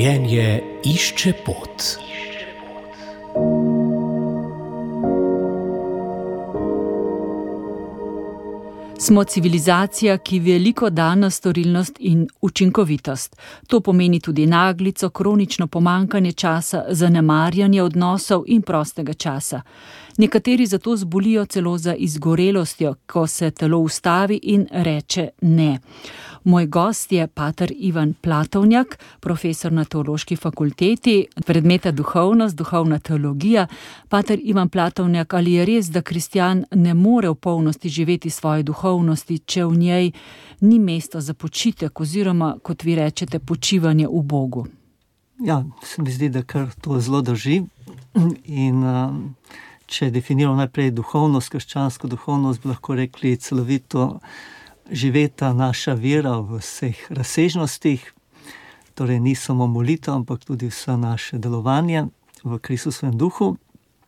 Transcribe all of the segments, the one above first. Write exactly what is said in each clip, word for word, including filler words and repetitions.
Življenje išče pot. Smo civilizacija, ki veliko da na storilnost in učinkovitost. To pomeni tudi naglico, kronično pomanjkanje časa, zanemarjanje odnosov in prostega časa. Nekateri zato zbolijo celo za izgorelostjo, ko se telo ustavi in reče ne. Moj gost je pater Ivan Platovnjak, profesor na Teološki fakulteti, predmeta duhovnost, duhovna teologija. Pater Ivan Platovnjak, ali je res, da kristjan ne more v polnosti živeti svoje duhovnosti, če v njej ni mesta za počitek oziroma, kot vi rečete, počivanje v Bogu? Ja, se mi zdi, da kar to zelo drži. In um, če definiramo najprej duhovnost, krščansko duhovnost, bi lahko rekli celovito živeta naša vera v vseh razsežnostih, torej ni samo molitev, ampak tudi vse naše delovanje v Kristusovem duhu.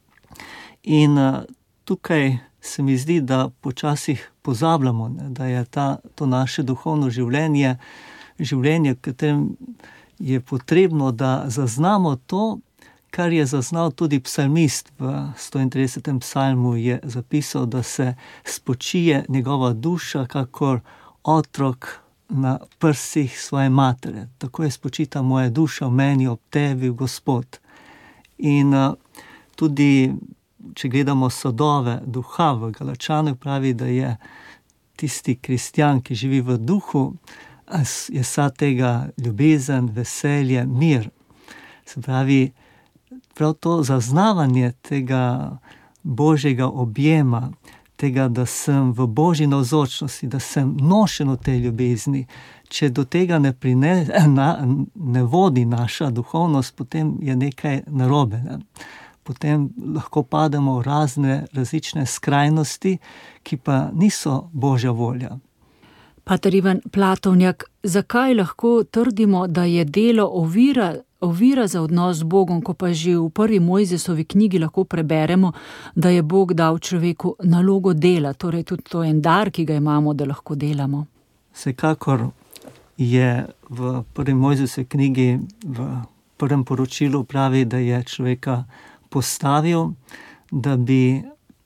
In uh, tukaj se mi zdi, da počasih pozabljamo, ne, da je ta, to naše duhovno življenje, življenje, v katerem je potrebno, da zaznamo to, kar je zaznal tudi psalmist v stointridesetem psalmu, je zapisal, da se spočije njegova duša, kakor otrok na prsih svoje matere. Tako je spočita moja duša v meni, ob tebi, Gospod. In uh, tudi, če gledamo sadove duha v Galačanih, pravi, da je tisti kristjan, ki živi v duhu, je sad tega ljubezen, veselje, mir. Se pravi, prav to zaznavanje tega Božjega objema, tega, da sem v Božji navzočnosti, da sem nošen v tej ljubezni, če do tega ne, prine, na, ne vodi naša duhovnost, potem je nekaj narobe. Ne? Potem lahko pademo v razne različne skrajnosti, ki pa niso Božja volja. Pater Ivan Platovnjak, zakaj lahko trdimo, da je delo ovira, ovira za odnos z Bogom, ko pa že v prvi Mojzesovi knjigi lahko preberemo, da je Bog dal človeku nalogo dela, torej tudi to en dar, ki ga imamo, da lahko delamo? Vsekakor je v prvi Mojzesovi knjigi, v prvem poročilu pravi, da je človeka postavil, da bi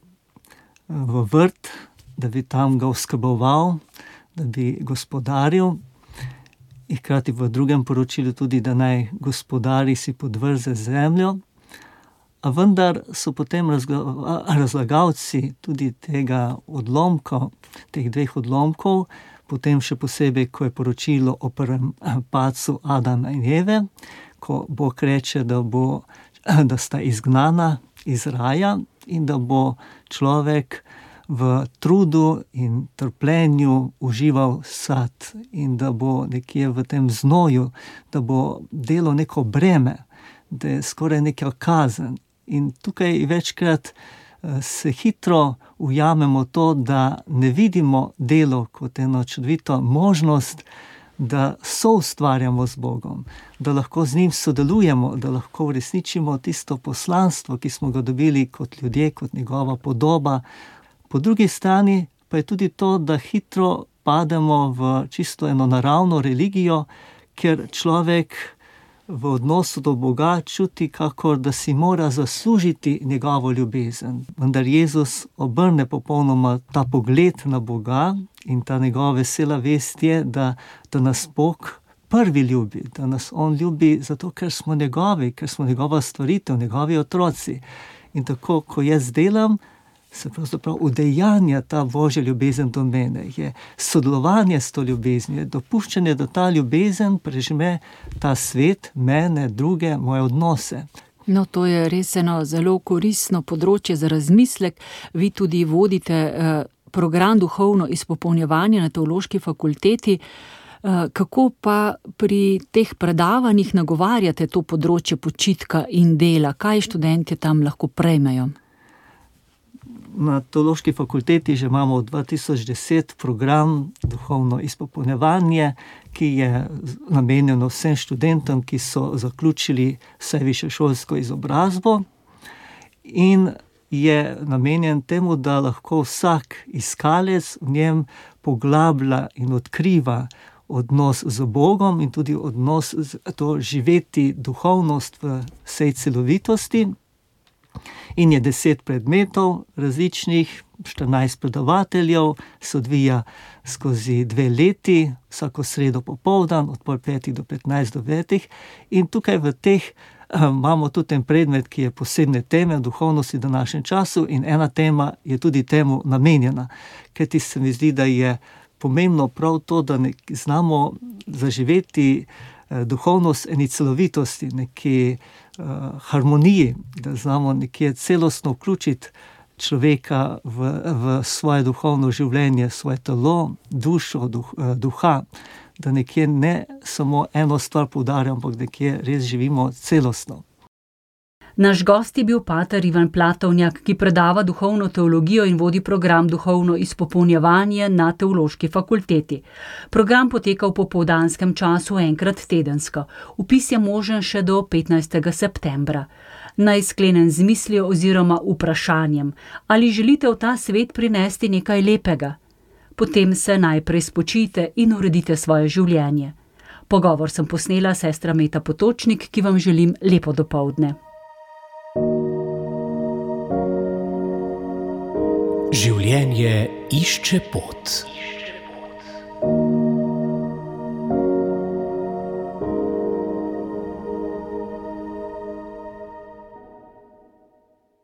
v vrt, da bi tam ga oskrboval, da bi gospodaril, in hkrati v drugem poročilu tudi, da naj gospodari si podvrze zemljo. A vendar so potem razlagalci tudi tega odlomka, teh dveh odlomkov, potem še posebej, ko je poročilo o prvem padcu Adama in Eve, ko Bog reče, da, bo, da sta izgnana iz raja in da bo človek v trudu in trpljenju užival sad in da bo nekje v tem znoju, da bo delo neko breme, da je skoraj neka kazen. In tukaj večkrat se hitro ujamemo to, da ne vidimo delo kot eno čudovito možnost, da soustvarjamo z Bogom, da lahko z njim sodelujemo, da lahko uresničimo tisto poslanstvo, ki smo ga dobili kot ljudje, kot njegova podoba. Po drugi strani pa je tudi to, da hitro pademo v čisto eno naravno religijo, ker človek v odnosu do Boga čuti, kakor da si mora zaslužiti njegovo ljubezen. Vendar Jezus obrne popolnoma ta pogled na Boga in ta njegova vesela vest je, da, da nas Bog prvi ljubi, da nas On ljubi zato, ker smo njegovi, ker smo njegova stvaritev, njegovi otroci. In tako, ko jaz delam, se pravzaprav udejanja ta Božja ljubezen do mene, je sodelovanje s to ljubeznijo, dopuščanje, da ta ljubezen prežme ta svet, mene, druge, moje odnose. No, to je res eno zelo koristno področje za razmislek. Vi tudi vodite eh, program duhovno izpopolnjevanje na Teološki fakulteti. Eh, kako pa pri teh predavanjih nagovarjate to področje počitka in dela? Kaj študentje tam lahko prejmejo? Na Teološki fakulteti že imamo od dva tisoč deset program duhovno izpopolnjevanje, ki je namenjeno vsem študentom, ki so zaključili vse višješolsko izobrazbo in je namenjen temu, da lahko vsak iskalec v njem poglablja in odkriva odnos z Bogom in tudi odnos, z, to živeti duhovnost v vsej celovitosti. In je deset predmetov različnih, štirinajst predavateljev, se odvija skozi dve leti, vsako sredo popoldan, od pol petih do petnajst do devetih. In tukaj v teh um, imamo tudi en predmet, ki je posebne teme duhovnosti v današnjem času, in ena tema je tudi temu namenjena, ker ti se mi zdi, da je pomembno prav to, da nek, znamo zaživeti eh, duhovnost eni celovitosti, neki uh, harmoniji, da znamo nekje celostno vključiti človeka v, v svoje duhovno življenje, svoje telo, dušo, duh, duha, da nekje ne samo eno stvar poudarjamo, ampak nekje res živimo celostno. Naš gost je bil pater Ivan Platovnjak, ki predava duhovno teologijo in vodi program Duhovno izpopolnjevanje na Teološki fakulteti. Program poteka v popoldanskem času enkrat tedensko. Vpis je možen še do petnajstega septembra. Naj sklenem z mislijo oziroma vprašanjem, ali želite v ta svet prinesti nekaj lepega? Potem se najprej spočijte in uredite svoje življenje. Pogovor sem posnela sestra Meta Potočnik, ki vam želim lepo dopoldne. Življenje išče pot.